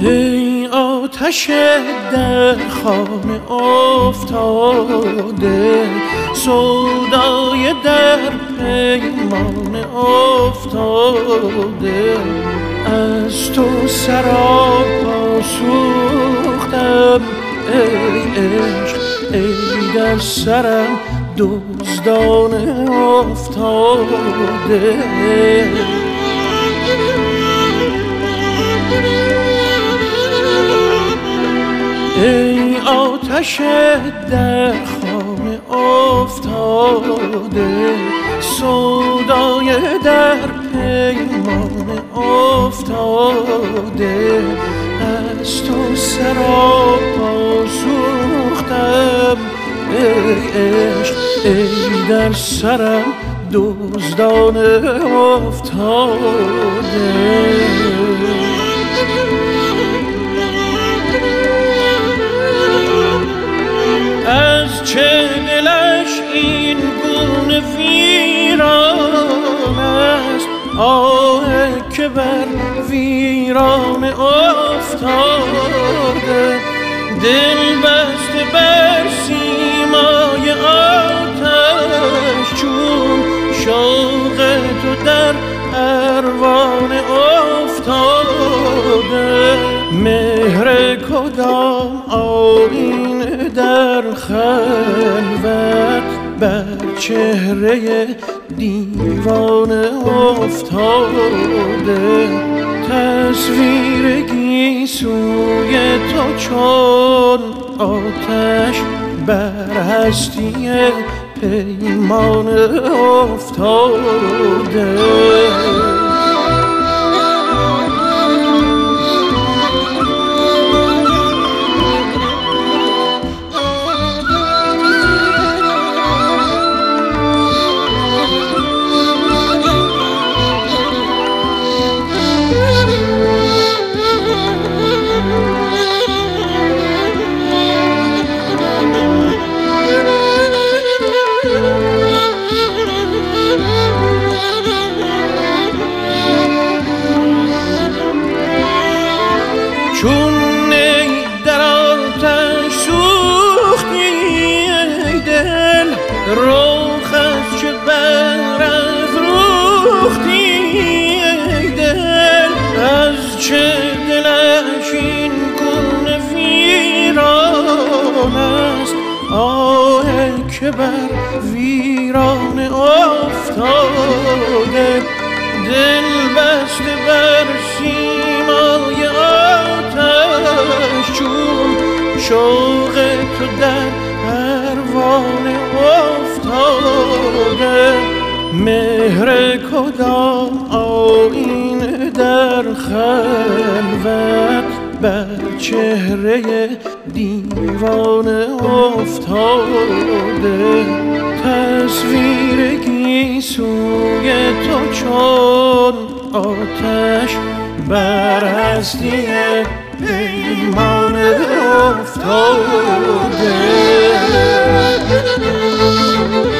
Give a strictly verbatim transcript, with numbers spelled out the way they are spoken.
ای آتش در خانه افتاده، سودای در پیمان افتاده، از تو سراپا سوختم ای عشق، ای در سرم دزدانه افتاده. ای آتش در خانه افتاده، سودای در پیمان افتاده، از تو سراپا سوختم ای عشق، ای در سرم دزدانه افتاده. از چه دلش این گونه ویران است، آه که بر ویران افتاده، دل بسته بر سیمای آتش، چون شوق تو در پروانه افتاده. مهر کدام آیینه در خلوت بر چهره دیوانه افتاده، تصویر گیسوی تو چون آتش بر هستی پیمانه افتاده. چون نی در آتش سوختی ای دل، رخ از چه برافروختی ای دل، از چه دلش این گونه ویران است، آه که بر ویران افتاده، دل بسته بر سیمای آتش، چون شوق تو در پروانه افتاده. مهر کدام آیینه در خلوت بر چهره دیوانه افتاده، تصویر گیسوی تو چون آتش بر هستی پیمانه افتاده.